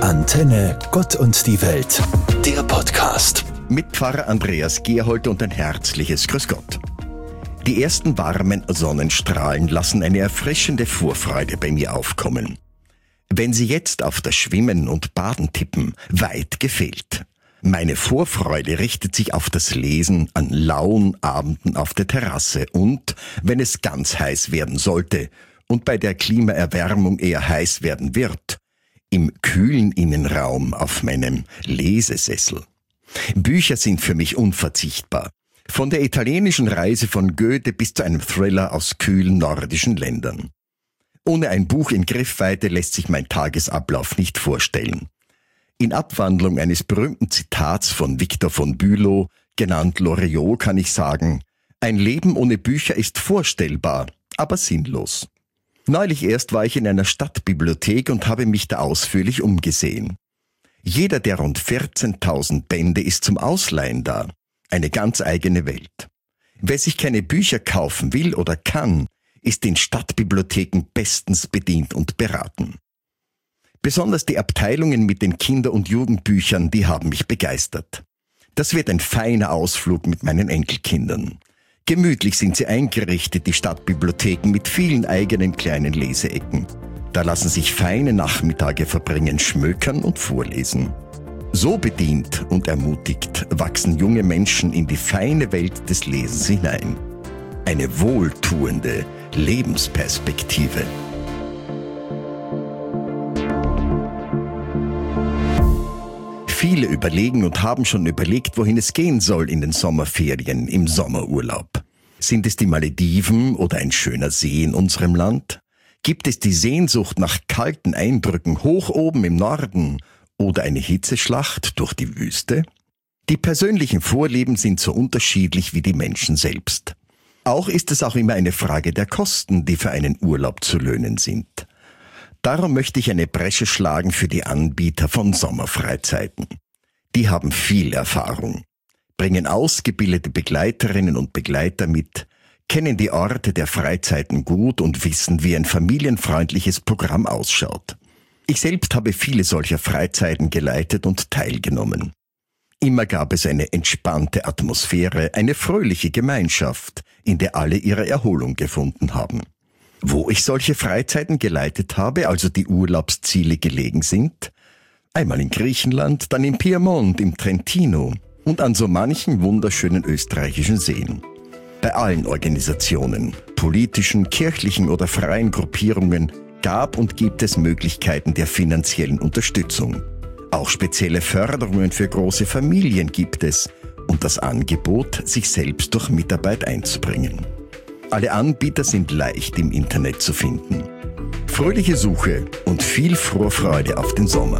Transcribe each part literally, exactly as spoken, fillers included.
Antenne Gott und die Welt, der Podcast. Mit Pfarrer Andreas Gerhold und ein herzliches Grüß Gott. Die ersten warmen Sonnenstrahlen lassen eine erfrischende Vorfreude bei mir aufkommen. Wenn sie jetzt auf das Schwimmen und Baden tippen, weit gefehlt. Meine Vorfreude richtet sich auf das Lesen an lauen Abenden auf der Terrasse und, wenn es ganz heiß werden sollte und bei der Klimaerwärmung eher heiß werden wird, im kühlen Innenraum auf meinem Lesesessel. Bücher sind für mich unverzichtbar. Von der italienischen Reise von Goethe bis zu einem Thriller aus kühlen nordischen Ländern. Ohne ein Buch in Griffweite lässt sich mein Tagesablauf nicht vorstellen. In Abwandlung eines berühmten Zitats von Victor von Bülow, genannt Loriot, kann ich sagen, ein Leben ohne Bücher ist vorstellbar, aber sinnlos. Neulich erst war ich in einer Stadtbibliothek und habe mich da ausführlich umgesehen. Jeder der rund vierzehntausend Bände ist zum Ausleihen da. Eine ganz eigene Welt. Wer sich keine Bücher kaufen will oder kann, ist in Stadtbibliotheken bestens bedient und beraten. Besonders die Abteilungen mit den Kinder- und Jugendbüchern, die haben mich begeistert. Das wird ein feiner Ausflug mit meinen Enkelkindern. Gemütlich sind sie eingerichtet, die Stadtbibliotheken mit vielen eigenen kleinen Leseecken. Da lassen sich feine Nachmittage verbringen, schmökern und vorlesen. So bedient und ermutigt wachsen junge Menschen in die feine Welt des Lesens hinein. Eine wohltuende Lebensperspektive. Viele überlegen und haben schon überlegt, wohin es gehen soll in den Sommerferien, im Sommerurlaub. Sind es die Malediven oder ein schöner See in unserem Land? Gibt es die Sehnsucht nach kalten Eindrücken hoch oben im Norden oder eine Hitzeschlacht durch die Wüste? Die persönlichen Vorlieben sind so unterschiedlich wie die Menschen selbst. Auch ist es auch immer eine Frage der Kosten, die für einen Urlaub zu löhnen sind. Darum möchte ich eine Bresche schlagen für die Anbieter von Sommerfreizeiten. Die haben viel Erfahrung, bringen ausgebildete Begleiterinnen und Begleiter mit, kennen die Orte der Freizeiten gut und wissen, wie ein familienfreundliches Programm ausschaut. Ich selbst habe viele solcher Freizeiten geleitet und teilgenommen. Immer gab es eine entspannte Atmosphäre, eine fröhliche Gemeinschaft, in der alle ihre Erholung gefunden haben. Wo ich solche Freizeiten geleitet habe, also die Urlaubsziele gelegen sind, einmal in Griechenland, dann im Piemont, im Trentino und an so manchen wunderschönen österreichischen Seen. Bei allen Organisationen, politischen, kirchlichen oder freien Gruppierungen gab und gibt es Möglichkeiten der finanziellen Unterstützung. Auch spezielle Förderungen für große Familien gibt es und das Angebot, sich selbst durch Mitarbeit einzubringen. Alle Anbieter sind leicht im Internet zu finden. Fröhliche Suche und viel Vorfreude auf den Sommer.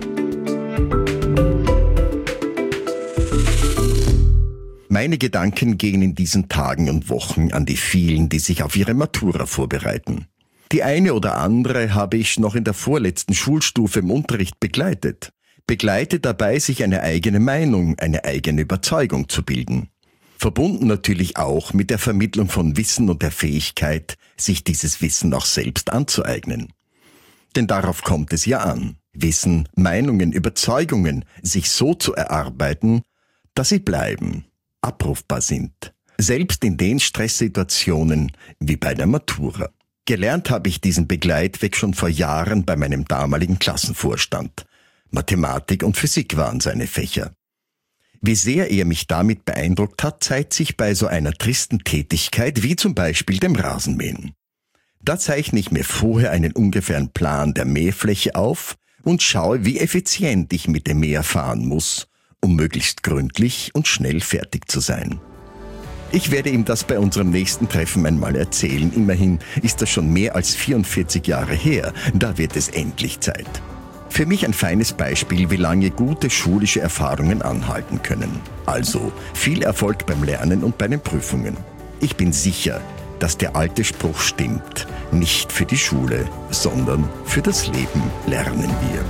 Meine Gedanken gehen in diesen Tagen und Wochen an die vielen, die sich auf ihre Matura vorbereiten. Die eine oder andere habe ich noch in der vorletzten Schulstufe im Unterricht begleitet. Begleitet dabei, sich eine eigene Meinung, eine eigene Überzeugung zu bilden. Verbunden natürlich auch mit der Vermittlung von Wissen und der Fähigkeit, sich dieses Wissen auch selbst anzueignen. Denn darauf kommt es ja an, Wissen, Meinungen, Überzeugungen sich so zu erarbeiten, dass sie bleiben, abrufbar sind. Selbst in den Stresssituationen wie bei der Matura. Gelernt habe ich diesen Begleitweg schon vor Jahren bei meinem damaligen Klassenvorstand. Mathematik und Physik waren seine Fächer. Wie sehr er mich damit beeindruckt hat, zeigt sich bei so einer tristen Tätigkeit wie zum Beispiel dem Rasenmähen. Da zeichne ich mir vorher einen ungefähren Plan der Mähfläche auf und schaue, wie effizient ich mit dem Mäher fahren muss, um möglichst gründlich und schnell fertig zu sein. Ich werde ihm das bei unserem nächsten Treffen einmal erzählen. Immerhin ist das schon mehr als vierundvierzig Jahre her. Da wird es endlich Zeit. Für mich ein feines Beispiel, wie lange gute schulische Erfahrungen anhalten können. Also viel Erfolg beim Lernen und bei den Prüfungen. Ich bin sicher, dass der alte Spruch stimmt. Nicht für die Schule, sondern für das Leben lernen wir.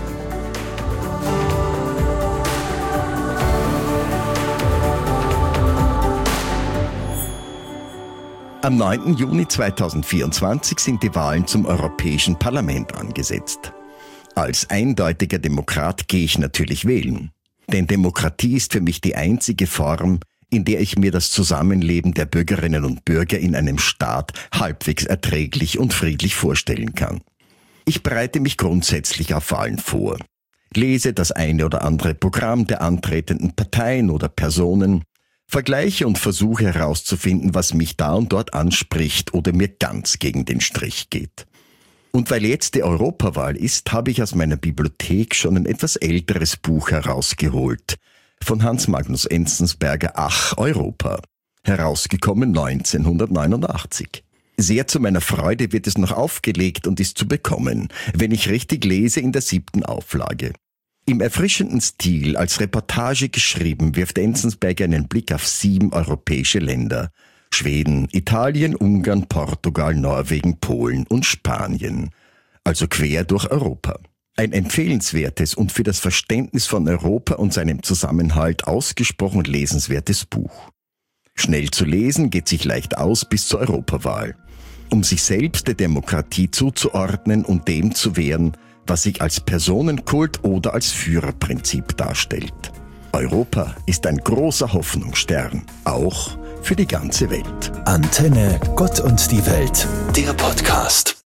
Am neunten Juni zweitausendvierundzwanzig sind die Wahlen zum Europäischen Parlament angesetzt. Als eindeutiger Demokrat gehe ich natürlich wählen. Denn Demokratie ist für mich die einzige Form, in der ich mir das Zusammenleben der Bürgerinnen und Bürger in einem Staat halbwegs erträglich und friedlich vorstellen kann. Ich bereite mich grundsätzlich auf Wahlen vor, lese das eine oder andere Programm der antretenden Parteien oder Personen, vergleiche und versuche herauszufinden, was mich da und dort anspricht oder mir ganz gegen den Strich geht. Und weil jetzt die Europawahl ist, habe ich aus meiner Bibliothek schon ein etwas älteres Buch herausgeholt, von Hans Magnus Enzensberger, Ach, Europa, herausgekommen neunzehnhundertneunundachtzig. Sehr zu meiner Freude wird es noch aufgelegt und ist zu bekommen, wenn ich richtig lese, in der siebten Auflage. Im erfrischenden Stil, als Reportage geschrieben, wirft Enzensberger einen Blick auf sieben europäische Länder: Schweden, Italien, Ungarn, Portugal, Norwegen, Polen und Spanien. Also quer durch Europa. Ein empfehlenswertes und für das Verständnis von Europa und seinem Zusammenhalt ausgesprochen lesenswertes Buch. Schnell zu lesen, geht sich leicht aus bis zur Europawahl, um sich selbst der Demokratie zuzuordnen und dem zu wehren, was sich als Personenkult oder als Führerprinzip darstellt. Europa ist ein großer Hoffnungsstern, auch für die ganze Welt. Antenne Gott und die Welt, der Podcast.